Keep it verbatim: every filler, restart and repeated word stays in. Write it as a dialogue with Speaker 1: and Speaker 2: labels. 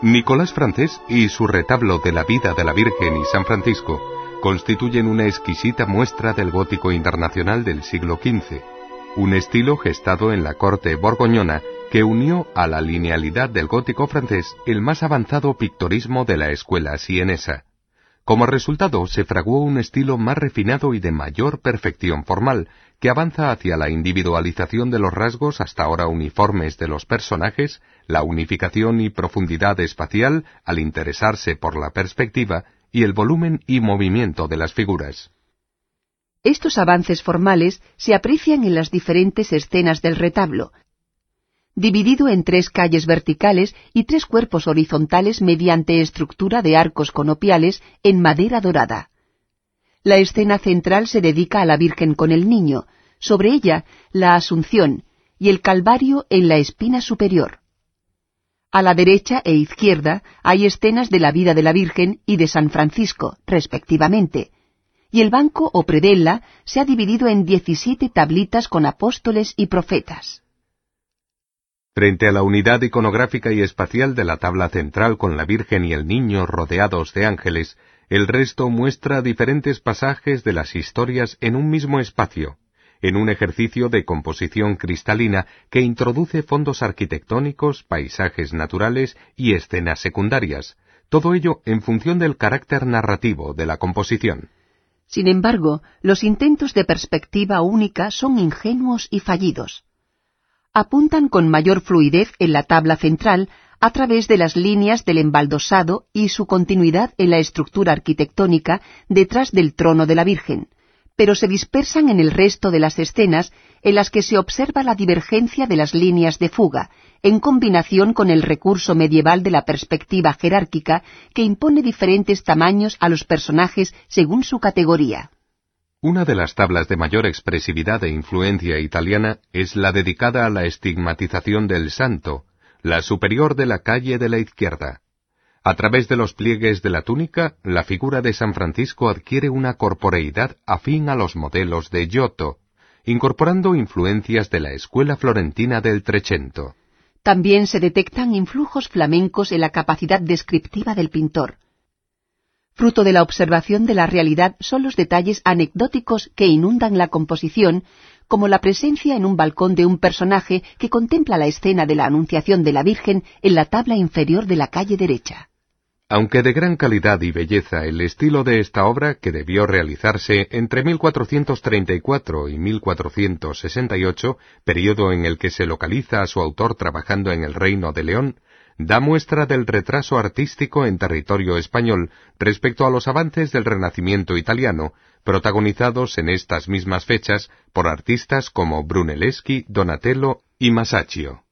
Speaker 1: Nicolás Francés y su retablo de la vida de la Virgen y San Francisco constituyen una exquisita muestra del gótico internacional del siglo quince, un estilo gestado en la corte borgoñona que unió a la linealidad del gótico francés el más avanzado pictorismo de la escuela sienesa. Como resultado, se fraguó un estilo más refinado y de mayor perfección formal, que avanza hacia la individualización de los rasgos hasta ahora uniformes de los personajes, la unificación y profundidad espacial al interesarse por la perspectiva y el volumen y movimiento de las figuras.
Speaker 2: Estos avances formales se aprecian en las diferentes escenas del retablo, dividido en tres calles verticales y tres cuerpos horizontales mediante estructura de arcos conopiales en madera dorada. La escena central se dedica a la Virgen con el Niño, sobre ella la Asunción y el Calvario en la espina superior. A la derecha e izquierda hay escenas de la vida de la Virgen y de San Francisco, respectivamente, y el banco o predella se ha dividido en diecisiete tablitas con apóstoles y profetas.
Speaker 1: Frente a la unidad iconográfica y espacial de la tabla central con la Virgen y el Niño rodeados de ángeles, el resto muestra diferentes pasajes de las historias en un mismo espacio, en un ejercicio de composición cristalina que introduce fondos arquitectónicos, paisajes naturales y escenas secundarias, todo ello en función del carácter narrativo de la composición.
Speaker 2: Sin embargo, los intentos de perspectiva única son ingenuos y fallidos. Apuntan con mayor fluidez en la tabla central a través de las líneas del embaldosado y su continuidad en la estructura arquitectónica detrás del trono de la Virgen, pero se dispersan en el resto de las escenas en las que se observa la divergencia de las líneas de fuga, en combinación con el recurso medieval de la perspectiva jerárquica que impone diferentes tamaños a los personajes según su categoría.
Speaker 1: Una de las tablas de mayor expresividad e influencia italiana es la dedicada a la estigmatización del santo, la superior de la calle de la izquierda. A través de los pliegues de la túnica, la figura de San Francisco adquiere una corporeidad afín a los modelos de Giotto, incorporando influencias de la escuela florentina del Trecento.
Speaker 2: También se detectan influjos flamencos en la capacidad descriptiva del pintor. Fruto de la observación de la realidad son los detalles anecdóticos que inundan la composición, como la presencia en un balcón de un personaje que contempla la escena de la Anunciación de la Virgen en la tabla inferior de la calle derecha.
Speaker 1: Aunque de gran calidad y belleza el estilo de esta obra, que debió realizarse entre mil cuatrocientos treinta y cuatro y mil cuatrocientos sesenta y ocho, periodo en el que se localiza a su autor trabajando en el Reino de León, da muestra del retraso artístico en territorio español respecto a los avances del Renacimiento italiano, protagonizados en estas mismas fechas por artistas como Brunelleschi, Donatello y Masaccio.